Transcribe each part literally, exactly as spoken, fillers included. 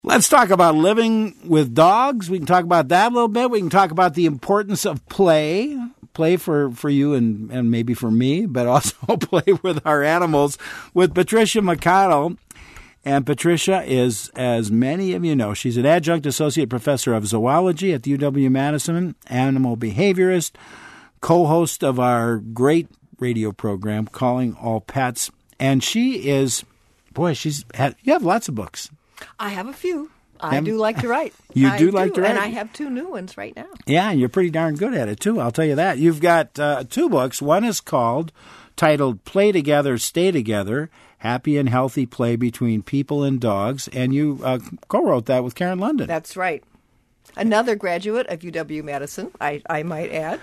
Let's talk about living with dogs. We can talk about that a little bit. We can talk about the importance of play. Play for, for you and, and maybe for me, but also play with our animals with Patricia McConnell. And Patricia is, as many of you know, she's an adjunct associate professor of zoology at the U W-Madison, animal behaviorist, co-host of our great radio program, Calling All Pets. And she is, boy, she's had, you have lots of books. I have a few. I and do like to write. You I do like to write? And I have two new ones right now. Yeah, and you're pretty darn good at it, too. I'll tell you that. You've got uh, two books. One is called, titled Play Together, Stay Together, Happy and Healthy Play Between People and Dogs. And you uh, co-wrote that with Karen London. That's right. Another graduate of U W-Madison, I, I might add.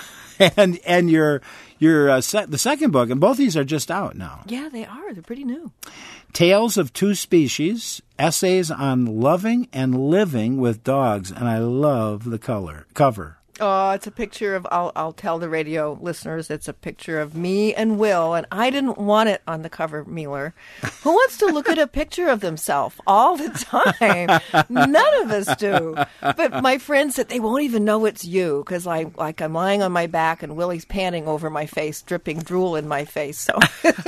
and and your, your uh, se- the second book, and both these are just out now. Yeah, they are. They're pretty new. Tales of Two Species, Essays on Loving and Living with Dogs. And I love the color cover. Oh, it's a picture of, I'll, I'll tell the radio listeners, it's a picture of me and Will, and I didn't want it on the cover, Mueller. Who wants to look at a picture of themselves all the time? None of us do. But my friend said they won't even know it's you, because I, like I'm lying on my back and Willie's panting over my face, dripping drool in my face. So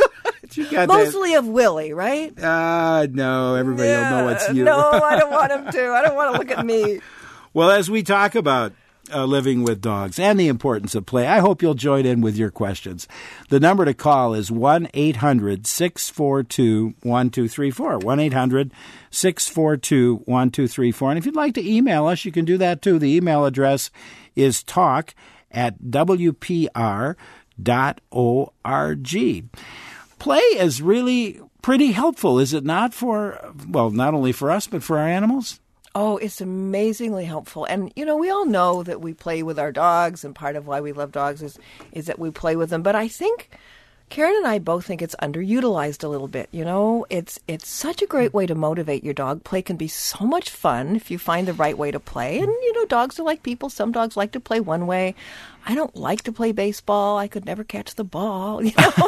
you got mostly that. Of Willie, right? Uh, no, everybody yeah, will know it's you. No, I don't want him to. I don't want to look at me. Well, as we talk about Uh, living with dogs and the importance of play, I hope you'll join in with your questions. The number to call is one eight hundred six four two one two three four, one eight hundred six four two one two three four. And if you'd like to email us, you can do that too. The email address is talk at w p r dot org. Play is really pretty helpful, is it not, for, well, not only for us, but for our animals? Oh, it's amazingly helpful. And, you know, we all know that we play with our dogs, and part of why we love dogs is, is that we play with them. But I think Karen and I both think it's underutilized a little bit. You know, it's it's such a great way to motivate your dog. Play can be so much fun if you find the right way to play. And, you know, dogs are like people. Some dogs like to play one way. I don't like to play baseball. I could never catch the ball. You know,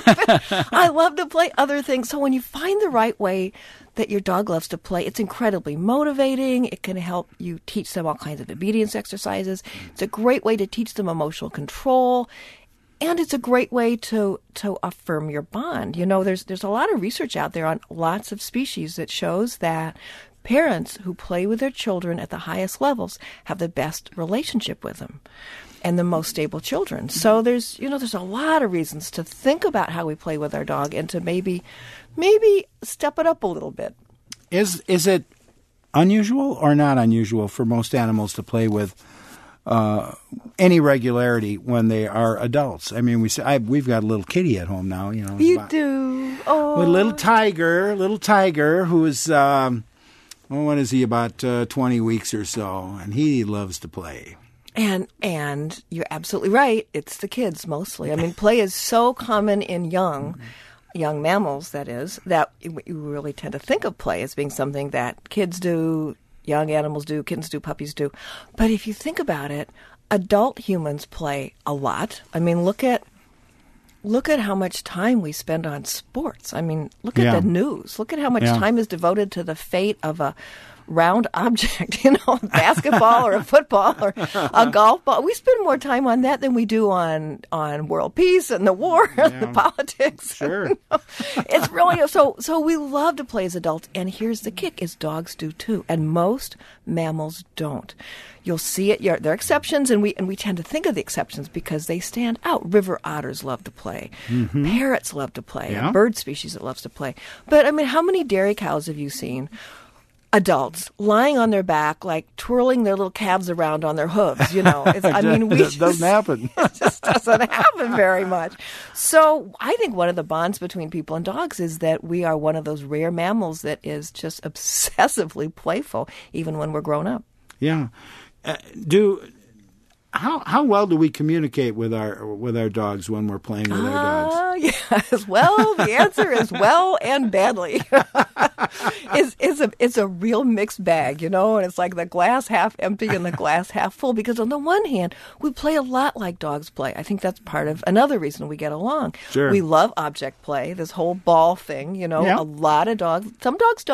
I love to play other things. So when you find the right way that your dog loves to play, it's incredibly motivating. It can help you teach them all kinds of obedience exercises. It's a great way to teach them emotional control. And it's a great way to, to affirm your bond. You know, there's there's a lot of research out there on lots of species that shows that parents who play with their children at the highest levels have the best relationship with them and the most stable children. So there's, you know, there's a lot of reasons to think about how we play with our dog and to maybe maybe step it up a little bit. Is is it unusual or not unusual for most animals to play with uh, any regularity when they are adults? I mean, we I, we've got a little kitty at home now. You know, you about, do. Oh, a little tiger, little tiger who is, um, well, what is he, about uh, twenty weeks or so, and he loves to play. And and you're absolutely right. It's the kids mostly. I mean, play is so common in young. Mm-hmm. young mammals, that is, that you really tend to think of play as being something that kids do, young animals do, kittens do, puppies do. But if you think about it, adult humans play a lot. I mean, look at look at how much time we spend on sports. I mean, look at yeah. the news. Look at how much yeah. time is devoted to the fate of a round object, you know, basketball or a football or a golf ball. We spend more time on that than we do on, on world peace and the war yeah. and the politics. Sure. You know? It's really, so, so we love to play as adults. And here's the kick, is dogs do too. And most mammals don't. You'll see it. There are exceptions, and we and we tend to think of the exceptions because they stand out. River otters love to play. Mm-hmm. Parrots love to play. Yeah. A bird species that loves to play. But, I mean, how many dairy cows have you seen? Adults lying on their back, like twirling their little calves around on their hooves, you know. It's, I mean, we it just, doesn't happen. It just doesn't happen very much. So I think one of the bonds between people and dogs is that we are one of those rare mammals that is just obsessively playful, even when we're grown up. Yeah. Uh, do how how well do we communicate with our with our dogs when we're playing with uh, our dogs? Yes. Well, the answer is well and badly. it's it's a it's a real mixed bag, you know, and it's like the glass half empty and the glass half full. Because on the one hand, we play a lot like dogs play. I think that's part of another reason we get along. Sure. We love object play, this whole ball thing, you know. Yeah. A lot of dogs. Some dogs don't.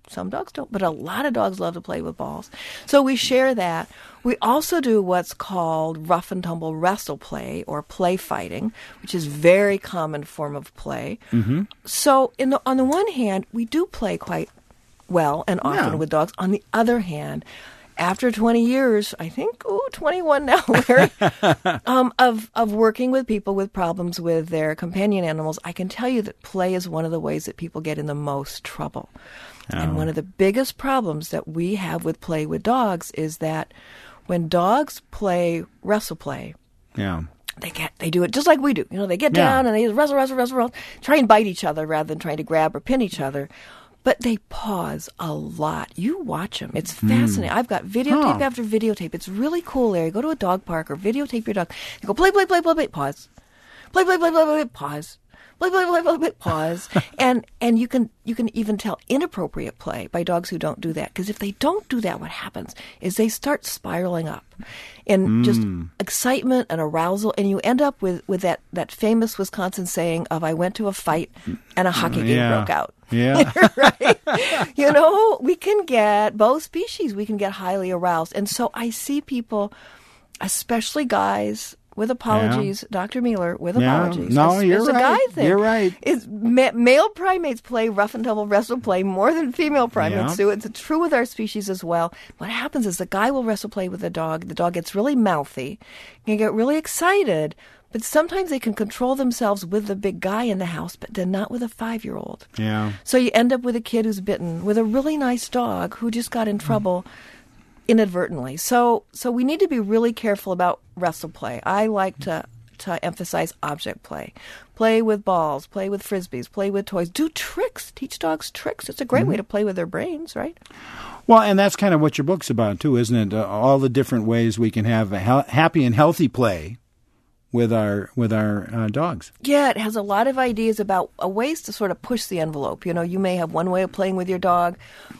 Some dogs don't, but a lot of dogs love to play with balls. So we share that. We also do what's called rough and tumble wrestle play or play fighting, which is a very common form of play. Mm-hmm. So in the, on the one hand, we do play quite well and often Yeah. with dogs. On the other hand, after twenty years, I think, ooh, twenty-one now, Larry, um, of, of working with people with problems with their companion animals, I can tell you that play is one of the ways that people get in the most trouble. Oh. And one of the biggest problems that we have with play with dogs is that when dogs play wrestle play, Yeah. they get they do it just like we do. You know, they get Yeah. down and they wrestle, wrestle, wrestle, wrestle, try and bite each other rather than trying to grab or pin each other. But they pause a lot. You watch them. It's fascinating. Mm. I've got videotape Huh. after videotape. It's really cool, Larry. Go to a dog park or videotape your dog. You go play, play, play, play, play, pause. Play, play, play, play, play, pause. Play, play, play, play, play, pause. and and you can you can even tell inappropriate play by dogs who don't do that. Because if they don't do that, what happens is they start spiraling up in mm. just excitement and arousal, and you end up with, with that, that famous Wisconsin saying of, I went to a fight and a hockey game yeah. broke out. Yeah. Right? You know, we can get, both species, we can get highly aroused. And so I see people, especially guys, with apologies, yeah. Doctor Mueller, with yeah. apologies. No, it's, you're it's right. a guy thing. You're right. It's, ma- male primates play rough and tumble wrestle play more than female primates yeah. do. It's true with our species as well. What happens is the guy will wrestle play with the dog. The dog gets really mouthy, can get really excited, but sometimes they can control themselves with the big guy in the house, but they're not with a five-year-old. Yeah. So you end up with a kid who's bitten with a really nice dog who just got in trouble inadvertently. So so we need to be really careful about wrestle play. I like to, to emphasize object play. Play with balls, play with frisbees, play with toys. Do tricks. Teach dogs tricks. It's a great mm-hmm. way to play with their brains, right? Well, and that's kind of what your book's about, too, isn't it? Uh, all the different ways we can have a he- happy and healthy play with our with our uh, dogs. Yeah, it has a lot of ideas about uh, ways to sort of push the envelope. You know, you may have one way of playing with your dog.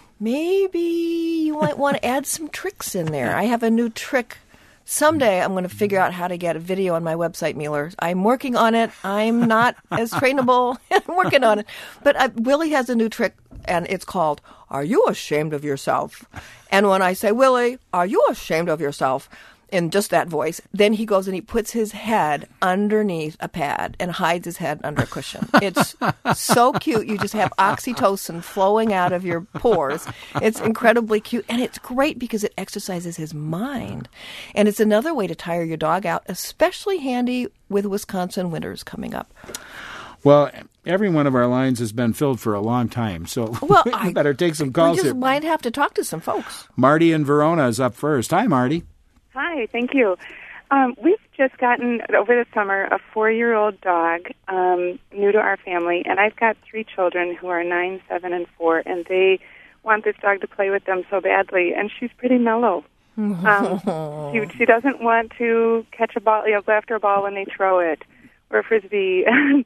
Maybe you might want to add some tricks in there. I have a new trick. Someday I'm going to figure out how to get a video on my website, Mueller. I'm working on it. I'm not as trainable. I'm working on it. But uh, Willie has a new trick, and it's called, Are You Ashamed of Yourself? And when I say, Willie, are you ashamed of yourself? In just that voice, then he goes and he puts his head underneath a pad and hides his head under a cushion. It's so cute. You just have oxytocin flowing out of your pores. It's incredibly cute. And it's great because it exercises his mind. And it's another way to tire your dog out, especially handy with Wisconsin winters coming up. Well, every one of our lines has been filled for a long time, so well, we I, better take some calls we just here. might have to talk to some folks. Marty in Verona is up first. Hi, Marty. Hi, thank you. Um, we've just gotten, over the summer, a four-year-old dog, um, new to our family, and I've got three children who are nine, seven, and four, and they want this dog to play with them so badly, and she's pretty mellow. Um, she, she doesn't want to catch a ball, you know, go after a ball when they throw it, or a Frisbee.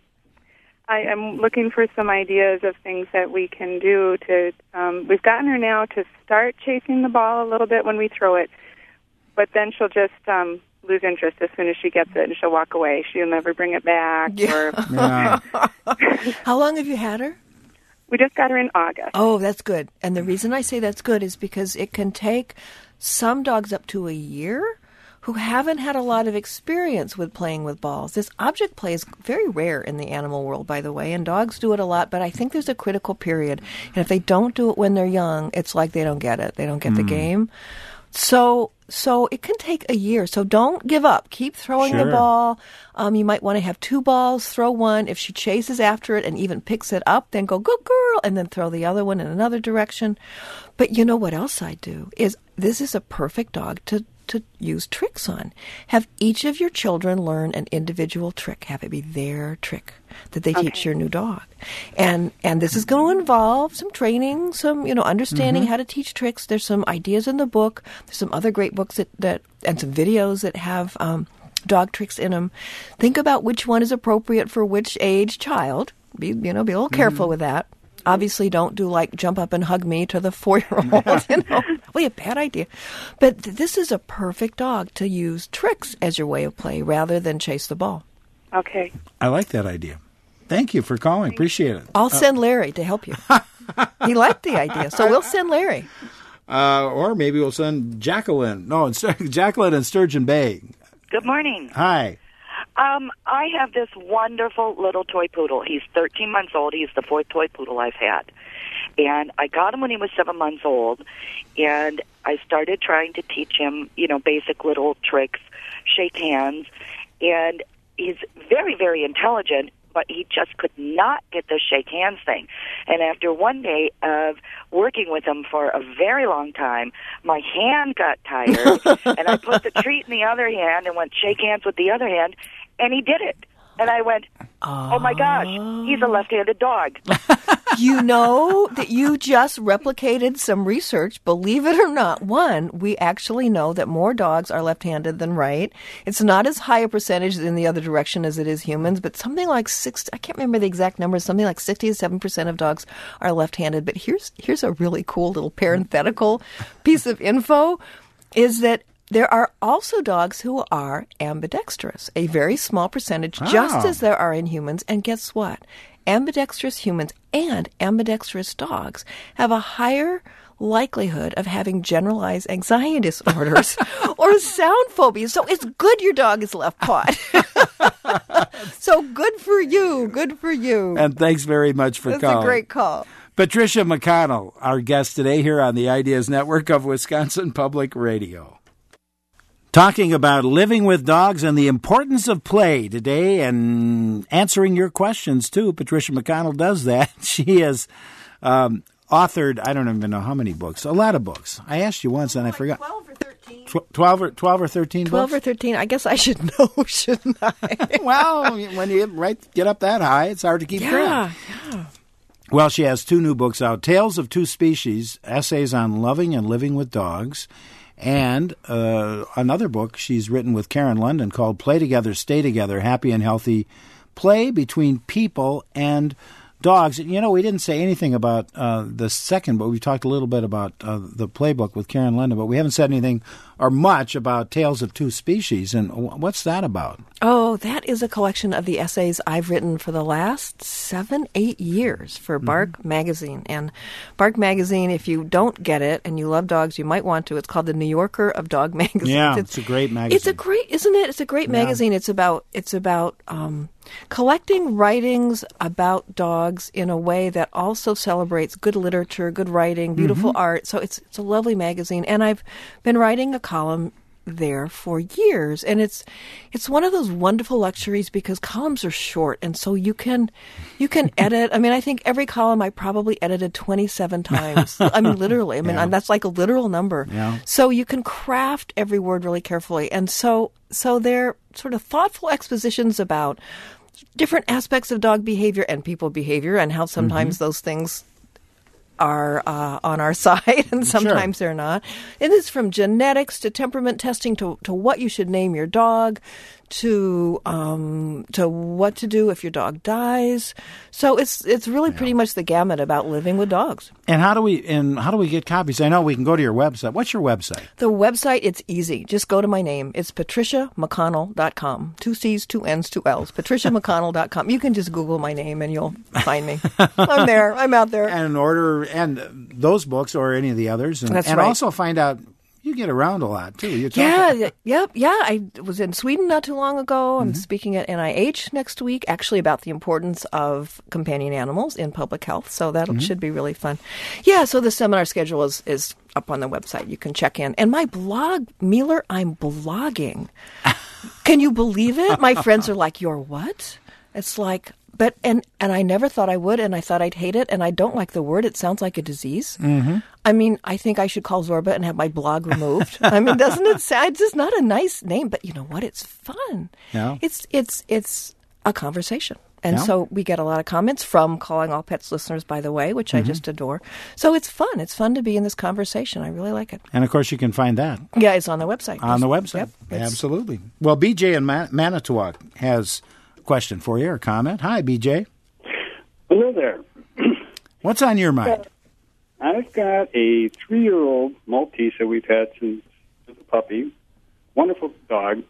I am looking for some ideas of things that we can do to, um, we've gotten her now to start chasing the ball a little bit when we throw it, but then she'll just um, lose interest as soon as she gets it, and she'll walk away. She'll never bring it back. Yeah. Or Yeah. How long have you had her? We just got her in August. Oh, that's good. And the reason I say that's good is because it can take some dogs up to a year who haven't had a lot of experience with playing with balls. This object play is very rare in the animal world, by the way, and dogs do it a lot, but I think there's a critical period. And if they don't do it when they're young, it's like they don't get it. They don't get mm. the game. So so it can take a year. So don't give up. Keep throwing sure. the ball. Um, you might want to have two balls. Throw one. If she chases after it and even picks it up, then go, good girl, and then throw the other one in another direction. But you know what else I do is this is a perfect dog to to use tricks on. Have each of your children learn an individual trick. Have it be their trick that they okay. teach your new dog. And and this is going to involve some training, some, you know, understanding mm-hmm. how to teach tricks. There's some ideas in the book. There's some other great books that, that and some videos that have um, dog tricks in them. Think about which one is appropriate for which age child. Be, you know, be a little careful mm-hmm. with that. Obviously, don't do like jump up and hug me to the four-year-old. You know, probably a bad idea. But th- this is a perfect dog to use tricks as your way of play rather than chase the ball. Okay. I like that idea. Thank you for calling. Appreciate it. I'll send Larry to help you. He liked the idea. So we'll send Larry. Uh, or maybe we'll send Jacqueline. No, Jacqueline in Sturgeon Bay. Good morning. Hi. Um, I have this wonderful little toy poodle. He's thirteen months old. He's the fourth toy poodle I've had. And I got him when he was seven months old, and I started trying to teach him, you know, basic little tricks, shake hands, and he's very, very intelligent, but he just could not get the shake hands thing. And after one day of working with him for a very long time, my hand got tired, and I put the treat in the other hand and went shake hands with the other hand, and he did it. And I went, oh, my gosh, he's a left-handed dog. You know that you just replicated some research, believe it or not. One, we actually know that more dogs are left-handed than right. It's not as high a percentage in the other direction as it is humans, but something like six, I can't remember the exact numbers, something like sixty-seven percent of dogs are left-handed. But here's here's a really cool little parenthetical piece of info, is that there are also dogs who are ambidextrous, a very small percentage, Oh. just as there are in humans. And guess what? Ambidextrous humans and ambidextrous dogs have a higher likelihood of having generalized anxiety disorders or sound phobias. So it's good your dog is left-pawed. So good for you. Good for you. And thanks very much for That's calling. a great call. Patricia McConnell, our guest today here on the Ideas Network of Wisconsin Public Radio. Talking about living with dogs and the importance of play today, and answering your questions, too. Patricia McConnell does that. She has um, authored, I don't even know how many books, a lot of books. I asked you once and I forgot. twelve or thirteen. Tw- twelve, or, twelve or thirteen twelve books? or thirteen. I guess I should know, shouldn't I? Well, when you right, get up that high, it's hard to keep track. Yeah, yeah. Well, she has two new books out, Tales of Two Species, Essays on Loving and Living with Dogs, and uh, another book she's written with Karen London called Play Together, Stay Together, Happy and Healthy Play Between People and Dogs. You know, we didn't say anything about uh, the second book. We talked a little bit about uh, the playbook with Karen London, but we haven't said anything or much about Tales of Two Species. And what's that about? Oh, that is a collection of the essays I've written for the last seven, eight years for Bark mm-hmm. Magazine. And Bark Magazine, if you don't get it and you love dogs, you might want to. It's called the New Yorker of Dog Magazines. Yeah, it's, it's a great magazine. It's a great, isn't it? It's a great yeah. magazine. It's about, it's about um, collecting writings about dogs in a way that also celebrates good literature, good writing, beautiful mm-hmm. art. So it's it's a lovely magazine. And I've been writing a column there for years, and it's it's one of those wonderful luxuries because columns are short, and so you can you can edit. I mean, I think every column I probably edited twenty-seven times. I mean, literally. I mean, yeah. that's like a literal number. Yeah. So you can craft every word really carefully, and so so they're sort of thoughtful expositions about different aspects of dog behavior and people behavior, and how sometimes mm-hmm. those things are uh, on our side and sometimes sure. they're not. It is from genetics to temperament testing to, to what you should name your dog to um, to what to do if your dog dies. So it's it's really yeah. pretty much the gamut about living with dogs. And how do we and how do we get copies? I know we can go to your website. What's your website? The website, it's easy. Just go to my name. It's patricia mcconnell dot com. Two C's, two N's, two L's. patricia mcconnell dot com. You can just Google my name and you'll find me. I'm there. I'm out there. And order and those books or any of the others. And, That's and right. also find out. You get around a lot, too. You talk yeah, about- yep, yeah. I was in Sweden not too long ago. I'm mm-hmm. speaking at N I H next week, actually about the importance of companion animals in public health. So that mm-hmm. should be really fun. Yeah, so the seminar schedule is, is up on the website. You can check in. And my blog, Mueller, I'm blogging. Can you believe it? My friends are like, you're what? It's like... But and, and I never thought I would, and I thought I'd hate it, and I don't like the word. It sounds like a disease. Mm-hmm. I mean, I think I should call Zorba and have my blog removed. I mean, doesn't it sound? It's just not a nice name, but you know what? It's fun. Yeah. It's it's it's a conversation, and Yeah. so we get a lot of comments from Calling All Pets listeners, by the way, which Mm-hmm. I just adore. So it's fun. It's fun to be in this conversation. I really like it. And, of course, you can find that Yeah, it's on the website. on the website. Yep, it's- Absolutely. Well, B J in Man- Manitowoc has a question for you or comment. Hi, B J. Hello there. What's on your mind? I've got a three-year-old Maltese that we've had since as a puppy. Wonderful dog.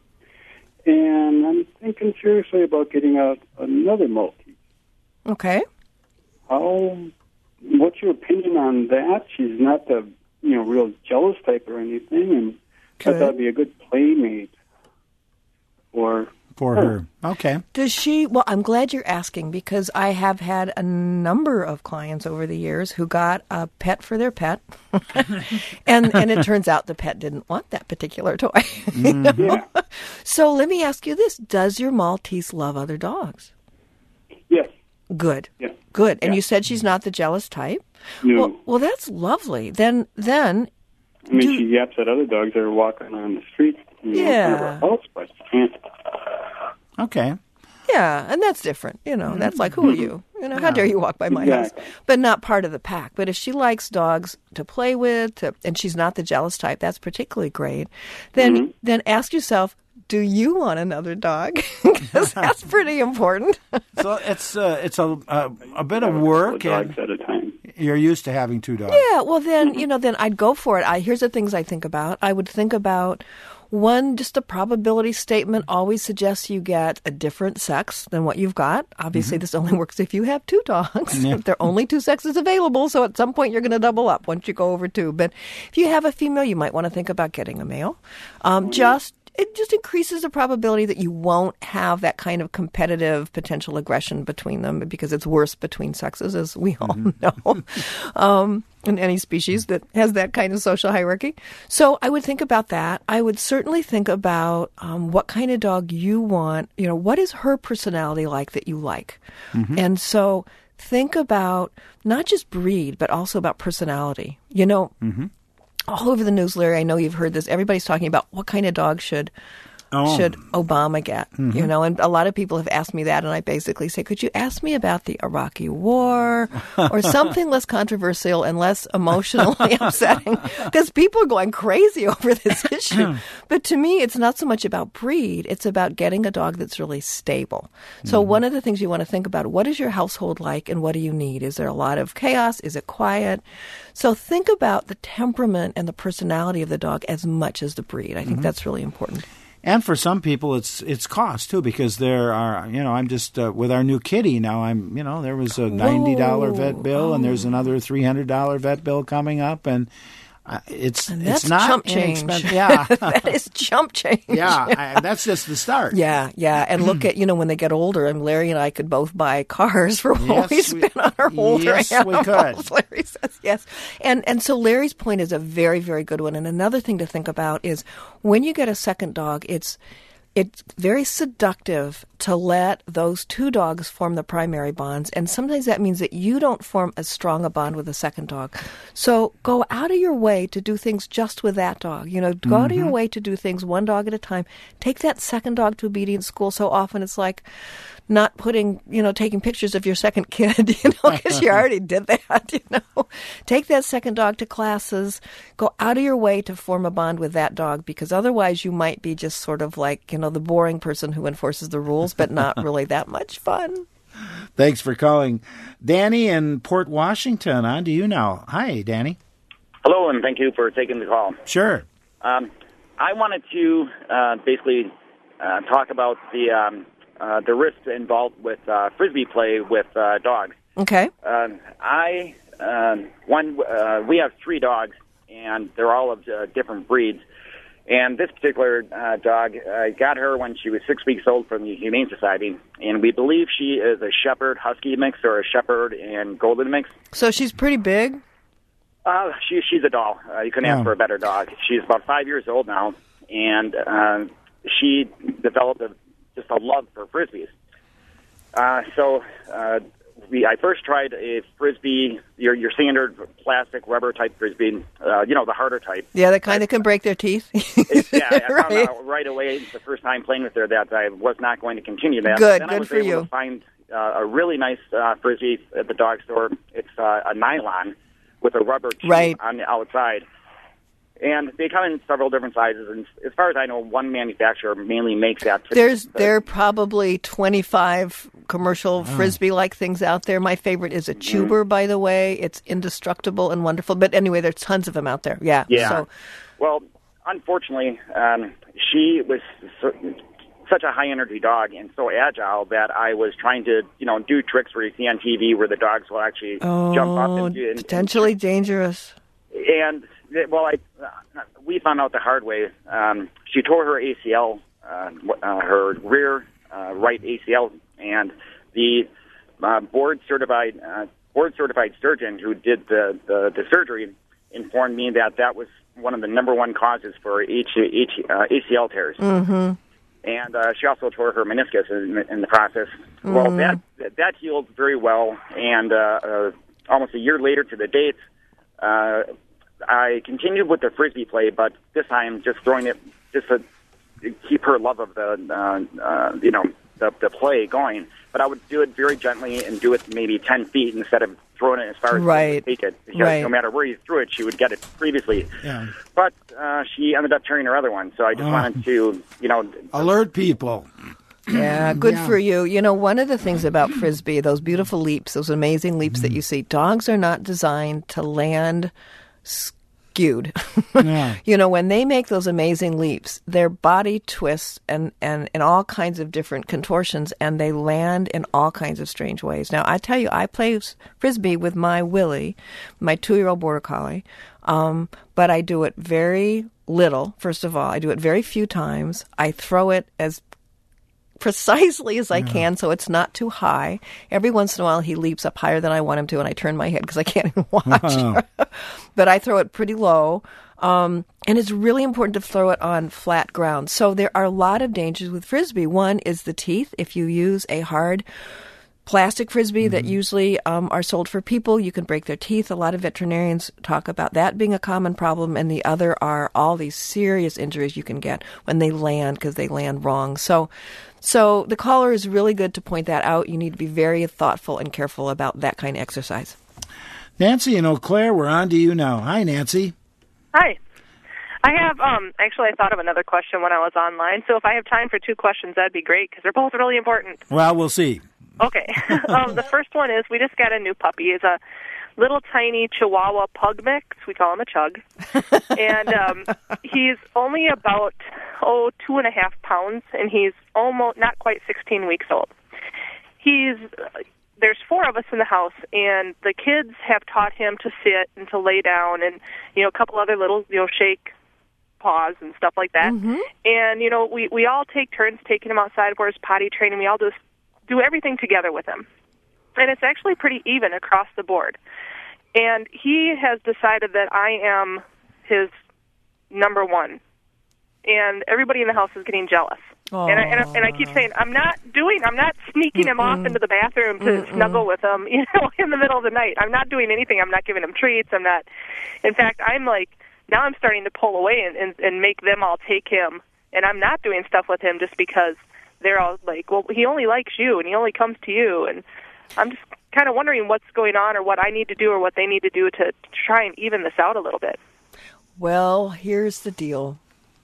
And I'm thinking seriously about getting out another Maltese. Okay. How what's your opinion on that? She's not the, you know, real jealous type or anything, and I thought that'd be a good playmate for For her. her. Okay. Does she? Well, I'm glad you're asking because I have had a number of clients over the years who got a pet for their pet, and and it turns out the pet didn't want that particular toy. you know? Yeah. So let me ask you this: does your Maltese love other dogs? Yes. Good. Yeah. Good. And Yeah. you said she's not the jealous type. No. Well, well, that's lovely. Then, then. I mean, do- she yaps at other dogs that are walking on the street. You know, Yeah. in front of her house, but she can't. Okay. Yeah, and that's different. You know, that's like, who are you? You know, how dare you walk by my Exactly. house? But not part of the pack. But if she likes dogs to play with, to, and she's not the jealous type, that's particularly great. Then, Mm-hmm. then ask yourself, do you want another dog? Because that's pretty important. So it's uh, it's a a, a bit of work, Two dogs and at a time. you're used to having two dogs. Yeah, well then, you know, then I'd go for it. I here's the things I think about. I would think about one, just a probability statement always suggests you get a different sex than what you've got. Obviously, this only works if you have two dogs. Yeah. There are only two sexes available, so at some point you're going to double up once you go over two. But if you have a female, you might want to think about getting a male. Um, just It just increases the probability that you won't have that kind of competitive potential aggression between them because it's worse between sexes, as we all know, um, in any species that has that kind of social hierarchy. So I would think about that. I would certainly think about um, what kind of dog you want. You know, what is her personality like that you like? And so think about not just breed, but also about personality. You know, all over the news, Larry, I know you've heard this. Everybody's talking about what kind of dog should Oh. should Obama get, you know, and a lot of people have asked me that, and I basically say, could you ask me about the Iraqi war or something less controversial and less emotionally upsetting? Because people are going crazy over this issue. But to me, it's not so much about breed. It's about getting a dog that's really stable. So one of the things you want to think about, what is your household like and what do you need? Is there a lot of chaos? Is it quiet? So think about the temperament and the personality of the dog as much as the breed. I think that's really important. And for some people, it's it's cost too, because there are, you know, I'm just uh, with our new kitty now. I'm, you know, there was a ninety dollar Whoa. vet bill, and there's another three hundred dollar vet bill coming up, and uh, it's And it's that's not chump change. inexpensive. Yeah, That is chump change. yeah, I, that's just the start. Yeah, yeah. And look at, you know, when they get older, and Larry and I could both buy cars for what Yes, we we- spent on our older yes, we animals. could. Larry says yes. And and so Larry's point is a very, very good one. And another thing to think about is when you get a second dog, it's it's very seductive to let those two dogs form the primary bonds. And sometimes that means that you don't form as strong a bond with the second dog. So go out of your way to do things just with that dog. You know, go out of your way to do things one dog at a time. Take that second dog to obedience school. So often it's like not putting, you know, taking pictures of your second kid, you know, because you already did that, you know. Take that second dog to classes. Go out of your way to form a bond with that dog, because otherwise you might be just sort of like, you know, the boring person who enforces the rules, but not really that much fun. Thanks for calling, Danny in Port Washington. On to you now. Hi, Danny. Hello, and thank you for taking the call. Sure. Um, I wanted to uh, basically uh, talk about the um, uh, the risks involved with uh, frisbee play with uh, dogs. Okay. Um, I um, one uh, we have three dogs, and they're all of uh, different breeds. And this particular uh, dog, I uh, got her when she was six weeks old from the Humane Society, and we believe she is a Shepherd Husky mix or a Shepherd and Golden mix. So she's pretty big. Uh, she, she's a doll. Uh, you couldn't Yeah. ask for a better dog. She's about five years old now, and uh, she developed a, just a love for frisbees. Uh, so uh, we, I first tried a frisbee, your your standard plastic rubber type frisbee, uh, you know, the harder type. Yeah, the kind that can break their teeth. Yeah, I found Right. out right away the first time playing with her that I was not going to continue that. Good, then good I was for able you. to find uh, a really nice uh, frisbee at the dog store. It's uh, a nylon with a rubber tube Right. on the outside. And they come in several different sizes, and as far as I know, one manufacturer mainly makes that. There's Uh, there are probably twenty-five commercial frisbee-like things out there. My favorite is a tuber, by the way. It's indestructible and wonderful. But anyway, there's tons of them out there. Yeah. Yeah. So Well, unfortunately, um, she was such a high energy dog and so agile that I was trying to, you know, do tricks where you see on T V where the dogs will actually oh, jump up and do and, potentially and, dangerous. And well, I uh, we found out the hard way. Um, she tore her A C L, uh, uh, her rear uh, right A C L, and the uh, board certified uh, board certified surgeon who did the, the the surgery informed me that that was one of the number one causes for H, H, uh, A C L tears. Mm-hmm. And uh, she also tore her meniscus in, in the process. Mm-hmm. Well, that that healed very well, and uh, uh, almost a year later to the date, uh, I continued with the Frisbee play, but this time just throwing it just to keep her love of the, uh, uh, you know, the, the play going. But I would do it very gently and do it maybe ten feet instead of throwing it as far as right. she could take it. Because right. no matter where you threw it, she would get it previously. Yeah. But uh, she ended up tearing her other one, so I just oh. wanted to, you know... alert people. Yeah, good yeah. for you. You know, one of the things about Frisbee, those beautiful leaps, those amazing leaps mm. that you see, dogs are not designed to land skewed. Yeah. You know, when they make those amazing leaps, their body twists and, and, and all kinds of different contortions, and they land in all kinds of strange ways. Now, I tell you, I play Frisbee with my Willie, my two-year-old Border Collie, um, but I do it very little, first of all. I do it very few times. I throw it as precisely as I yeah. can, so it's not too high. Every once in a while, he leaps up higher than I want him to, and I turn my head because I can't even watch. Wow. But I throw it pretty low, um, and it's really important to throw it on flat ground. So there are a lot of dangers with Frisbee. One is the teeth. If you use a hard plastic Frisbee mm-hmm. that usually um, are sold for people, you can break their teeth. A lot of veterinarians talk about that being a common problem, and the other are all these serious injuries you can get when they land because they land wrong. So So the caller is really good to point that out. You need to be very thoughtful and careful about that kind of exercise. Nancy in Eau Claire, we're on to you now. Hi, Nancy. Hi. I have, um, actually, I thought of another question when I was online. So if I have time for two questions, that'd be great because they're both really important. Well, we'll see. Okay. um, the first one is we just got a new puppy. He's a little tiny Chihuahua pug mix. We call him a Chug. And um, he's only about, oh, two and a half pounds, and he's almost not quite sixteen weeks old. He's, uh, there's four of us in the house, and the kids have taught him to sit and to lay down and, you know, a couple other little, you know, shake paws and stuff like that. Mm-hmm. And, you know, we, we all take turns taking him outside for his potty training. We all just do everything together with him. And it's actually pretty even across the board. And he has decided that I am his number one. And everybody in the house is getting jealous. And I, and, I, and I keep saying, I'm not doing, I'm not sneaking him off into the bathroom to Mm-mm. snuggle with him, you know, in the middle of the night. I'm not doing anything. I'm not giving him treats. I'm not, in fact, I'm like, now I'm starting to pull away and, and, and make them all take him. And I'm not doing stuff with him just because they're all like, well, he only likes you and he only comes to you. And I'm just kind of wondering what's going on or what I need to do or what they need to do to try and even this out a little bit. Well, here's the deal.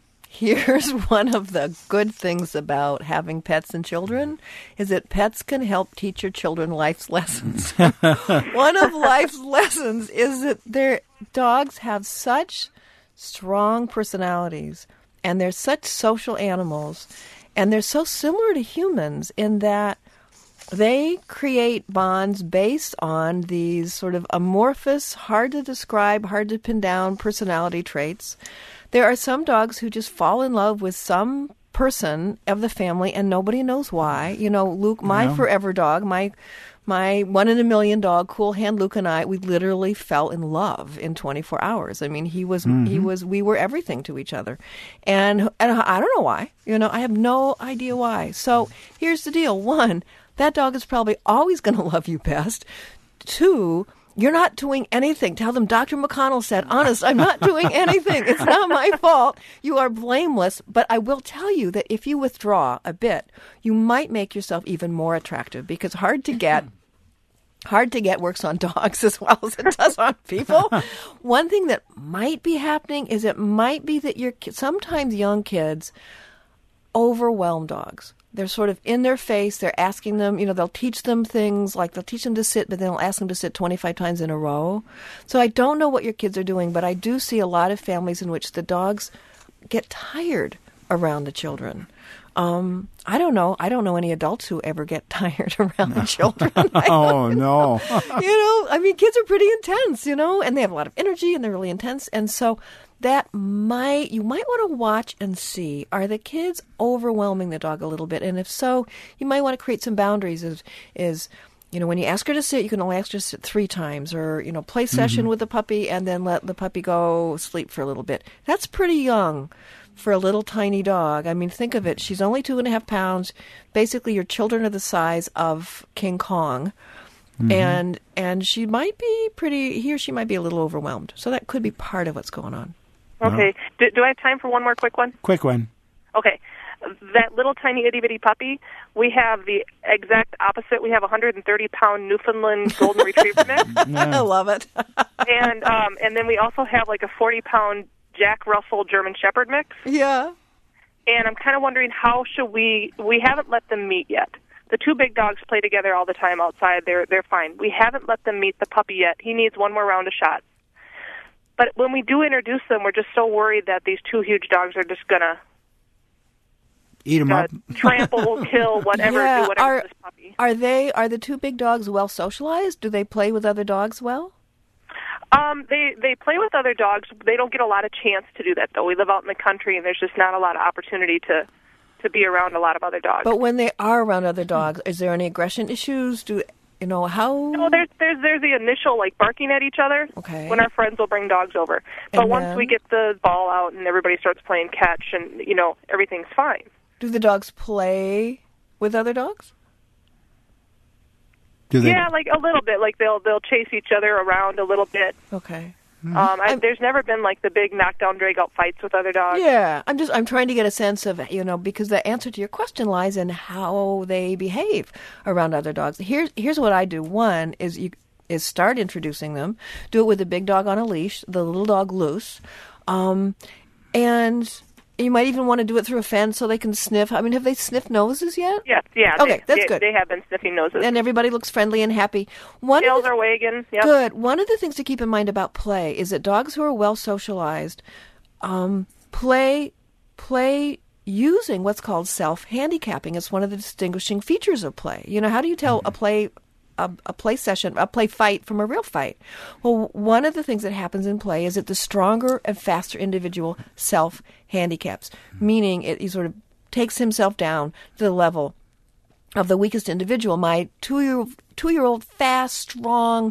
Here's one of the good things about having pets and children is that pets can help teach your children life's lessons. One of life's lessons is that their dogs have such strong personalities and they're such social animals and they're so similar to humans in that they create bonds based on these sort of amorphous, hard to describe, hard to pin down personality traits. There are some dogs who just fall in love with some person of the family and nobody knows why. You know, Luke, my yeah. forever dog, my my one in a million dog, Cool Hand Luke and I, we literally fell in love in twenty-four hours. I mean, he was mm-hmm. he was we were everything to each other. And and I don't know why. You know, I have no idea why. So, here's the deal. One, that dog is probably always going to love you best. Two, you're not doing anything. Tell them Doctor McConnell said, honest, I'm not doing anything. It's not my fault. You are blameless. But I will tell you that if you withdraw a bit, you might make yourself even more attractive because hard to get, hard to get works on dogs as well as it does on people. One thing that might be happening is it might be that your sometimes young kids overwhelm dogs. They're sort of in their face. They're asking them, you know, they'll teach them things like they'll teach them to sit, but then they'll ask them to sit twenty-five times in a row. So I don't know what your kids are doing, but I do see a lot of families in which the dogs get tired around the children. Um, I don't know. I don't know any adults who ever get tired around the children. Oh, no. You know, I mean, kids are pretty intense, you know, and they have a lot of energy and they're really intense. And so that might, you might want to watch and see, are the kids overwhelming the dog a little bit? And if so, you might want to create some boundaries is, is, you know, when you ask her to sit, you can only ask her to sit three times, or, you know, play session mm-hmm. with the puppy and then let the puppy go sleep for a little bit. That's pretty young for a little tiny dog. I mean, think of it. She's only two and a half pounds. Basically, your children are the size of King Kong. Mm-hmm. And and she might be pretty, he or she might be a little overwhelmed. So that could be part of what's going on. Okay. No. Do, do I have time for one more quick one? Quick one. Okay. That little tiny itty-bitty puppy, we have the exact opposite. We have a one hundred thirty pound Newfoundland Golden Retriever mix. I love it. and um, and then we also have like a forty pound Jack Russell German Shepherd mix. Yeah. And I'm kind of wondering, how should we, we haven't let them meet yet. The two big dogs play together all the time outside. They're, they're fine. We haven't let them meet the puppy yet. He needs one more round of shots. But when we do introduce them, we're just so worried that these two huge dogs are just going to eat them uh, up, trample, kill, whatever, yeah, do whatever are, to this puppy. Are they, are the two big dogs well socialized? Do they play with other dogs well? Um, they they play with other dogs. They don't get a lot of chance to do that, though. We live out in the country, and there's just not a lot of opportunity to, to be around a lot of other dogs. But when they are around other dogs, is there any aggression issues? Do you know how? No, there's there's there's the initial like barking at each other. Okay. When our friends will bring dogs over, but And once then? we get the ball out and everybody starts playing catch, and you know everything's fine. Do the dogs play with other dogs? Do they? Yeah, like a little bit. Like they'll they'll chase each other around a little bit. Okay. Um, I, there's never been like the big knockdown, drag out fights with other dogs. Yeah, I'm just I'm trying to get a sense of, you know, because the answer to your question lies in how they behave around other dogs. Here's here's what I do. One is you is start introducing them. Do it with the big dog on a leash, the little dog loose, um, and you might even want to do it through a fence so they can sniff. I mean, have they sniffed noses yet? Yes, yeah. Okay, they, that's they, good. They have been sniffing noses. And everybody looks friendly and happy. One Tails of the, are wagging. Yep. Good. One of the things to keep in mind about play is that dogs who are well socialized um, play play using what's called self-handicapping. It's one of the distinguishing features of play. You know, how do you tell a play a, a play session, a play fight from a real fight? Well, one of the things that happens in play is that the stronger and faster individual self-handicaps, meaning it he sort of takes himself down to the level of the weakest individual. My two-year two-year-old fast, strong,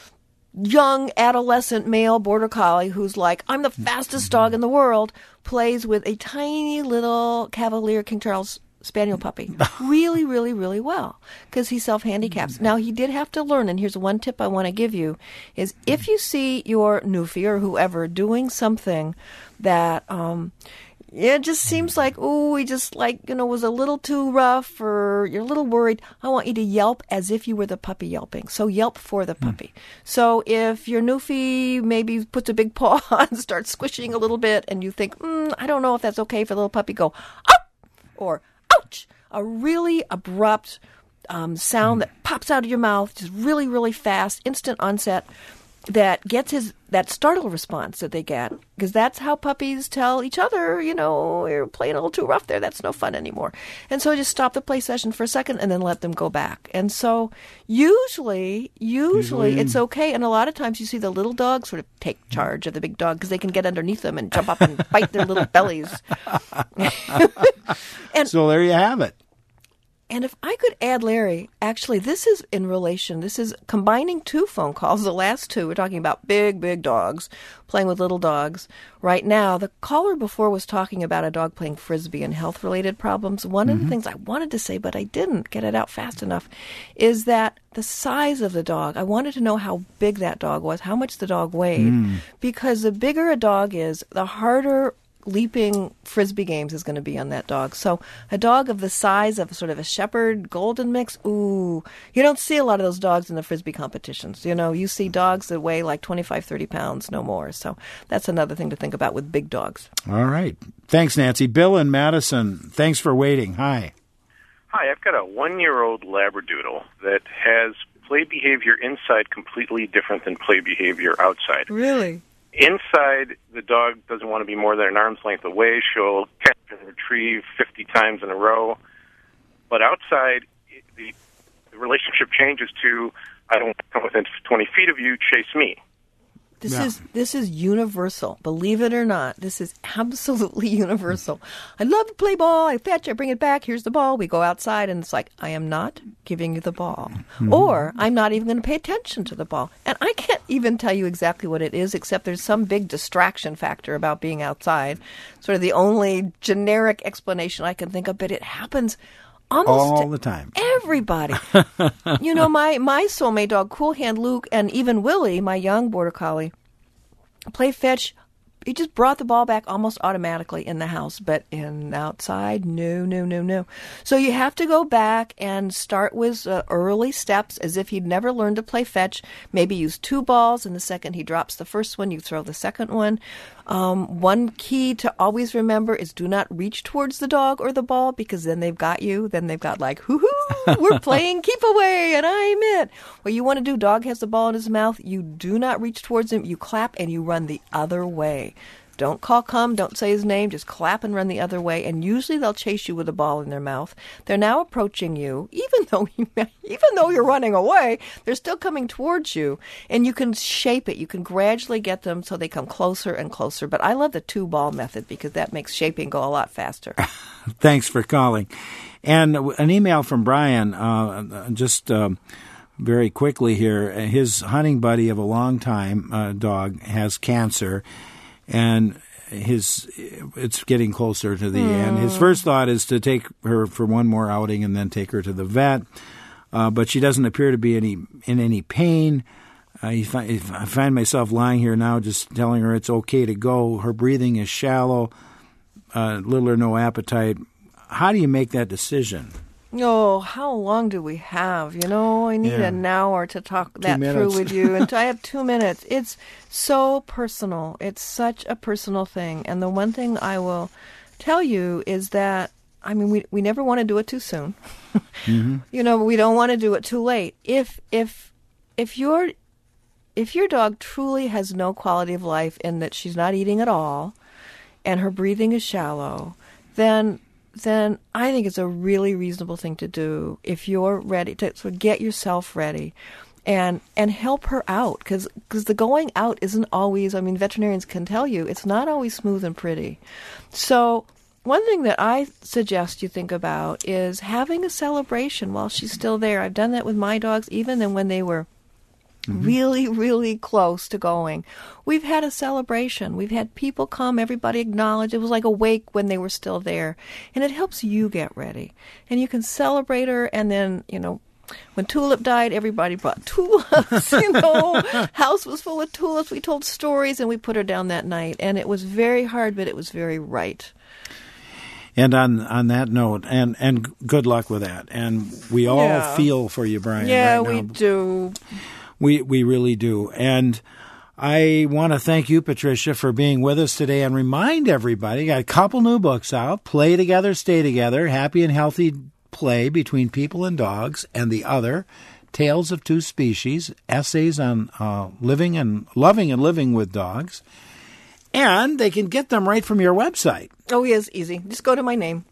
young adolescent male border collie who's like, I'm the fastest dog in the world, plays with a tiny little Cavalier King Charles Spaniel puppy really, really, really well because he self-handicaps. Now, he did have to learn, and here's one tip I want to give you, is if you see your Newfie or whoever doing something that um, it just seems like, ooh, he just like, you know, was a little too rough or you're a little worried, I want you to yelp as if you were the puppy yelping. So yelp for the puppy. Mm. So if your Newfie maybe puts a big paw and starts squishing a little bit and you think, mm, I don't know if that's okay for the little puppy, go, up, or ouch, a really abrupt um, sound that pops out of your mouth, just really, really fast, instant onset, that gets his that startle response that they get, because that's how puppies tell each other, you know, you're playing a little too rough there, that's no fun anymore. And so just stop the play session for a second and then let them go back. And so usually, usually, usually it's okay. And a lot of times you see the little dogs sort of take charge of the big dog because they can get underneath them and jump up and bite their little bellies. And so there you have it. And if I could add, Larry, actually, this is in relation. This is combining two phone calls, the last two. We're talking about big, big dogs playing with little dogs. Right now, the caller before was talking about a dog playing Frisbee and health-related problems. One mm-hmm. of the things I wanted to say, but I didn't get it out fast enough, is that the size of the dog, I wanted to know how big that dog was, how much the dog weighed. Mm. Because the bigger a dog is, the harder leaping Frisbee games is going to be on that dog. So a dog of the size of sort of a Shepherd Golden mix, ooh, you don't see a lot of those dogs in the Frisbee competitions. You know, you see dogs that weigh like twenty-five, thirty pounds, no more. So that's another thing to think about with big dogs. All right. Thanks, Nancy. Bill in Madison, thanks for waiting. Hi. Hi, I've got a one-year-old Labradoodle that has play behavior inside completely different than play behavior outside. Really? Inside, the dog doesn't want to be more than an arm's length away. She'll catch and retrieve fifty times in a row. But outside, it, the, the relationship changes to, I don't want to come within twenty feet of you, chase me. This Yeah. is this is universal. Believe it or not, this is absolutely universal. I love to play ball. I fetch. I bring it back. Here's the ball. We go outside, and it's like, I am not giving you the ball, Mm-hmm. or I'm not even going to pay attention to the ball. And I can't even tell you exactly what it is, except there's some big distraction factor about being outside. Sort of the only generic explanation I can think of, but it happens almost All to the time. everybody. You know, my, my soulmate dog, Cool Hand Luke, and even Willie, my young border collie, play fetch. He just brought the ball back almost automatically in the house, but in outside, no, no, no, no. So you have to go back and start with uh, early steps as if he'd never learned to play fetch. Maybe use two balls, and the second he drops the first one, you throw the second one. Um, one key to always remember is do not reach towards the dog or the ball, because then they've got you. Then they've got like, hoo-hoo, we're playing keep away, and I'm it. What you want to do, dog has the ball in his mouth, you do not reach towards him. You clap and you run the other way. Don't call come, don't say his name, just clap and run the other way, and usually they'll chase you with a ball in their mouth. They're now approaching you, even though you, even though you're running away, they're still coming towards you, and you can shape it. You can gradually get them so they come closer and closer. But I love the two-ball method because that makes shaping go a lot faster. Thanks for calling. And an email from Brian, uh, just um, very quickly here. His hunting buddy of a long time, uh, dog, has cancer, and his it's getting closer to the mm. end. His first thought is to take her for one more outing and then take her to the vet, uh, but she doesn't appear to be any in any pain. Uh, you find, I find myself lying here now just telling her it's okay to go. Her breathing is shallow, uh, little or no appetite. How do you make that decision? Oh, how long do we have? You know, I need Yeah. an hour to talk Two that minutes. through with you. And I have two minutes. It's so personal. It's such a personal thing. And the one thing I will tell you is that, I mean, we we never want to do it too soon. Mm-hmm. You know, we don't want to do it too late. If if if your if your dog truly has no quality of life in that she's not eating at all and her breathing is shallow, then then I think it's a really reasonable thing to do if you're ready to so get yourself ready and and help her out, because the going out isn't always, I mean, veterinarians can tell you, it's not always smooth and pretty. So one thing that I suggest you think about is having a celebration while she's still there. I've done that with my dogs, even then when they were Mm-hmm. really, really close to going. We've had a celebration. We've had people come, everybody acknowledge. It was like a wake when they were still there. And it helps you get ready. And you can celebrate her, and then, you know, when Tulip died, everybody brought tulips, you know. House was full of tulips. We told stories, and we put her down that night. And it was very hard, but it was very right. And on on that note, and, and good luck with that. And we all Yeah. feel for you, Brian. Yeah, right now. we do. We we really do. And I want to thank you, Patricia, for being with us today, and remind everybody, got a couple new books out, Play Together, Stay Together, Happy and Healthy Play Between People and Dogs, and the other, Tales of Two Species, Essays on uh, living and loving and living with dogs. And they can get them right from your website. Oh, yes, easy. Just go to my name.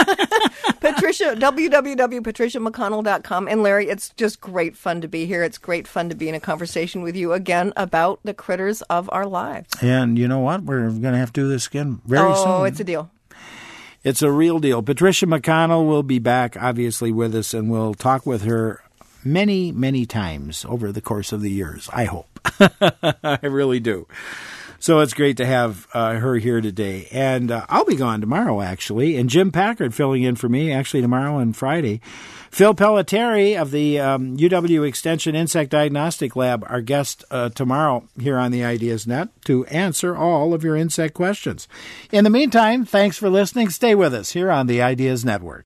Patricia, w w w dot patricia mcconnell dot com. And Larry, it's just great fun to be here. It's great fun to be in a conversation with you again about the critters of our lives. And you know what? We're going to have to do this again very oh, soon. Oh, it's a deal. It's a real deal. Patricia McConnell will be back, obviously, with us, and we'll talk with her many, many times over the course of the years, I hope. I really do. So it's great to have uh, her here today. And uh, I'll be gone tomorrow, actually, and Jim Packard filling in for me, actually tomorrow and Friday. Phil Pelletieri of the um, U W Extension Insect Diagnostic Lab, our guest uh, tomorrow here on the Ideas Net to answer all of your insect questions. In the meantime, thanks for listening. Stay with us here on the Ideas Network.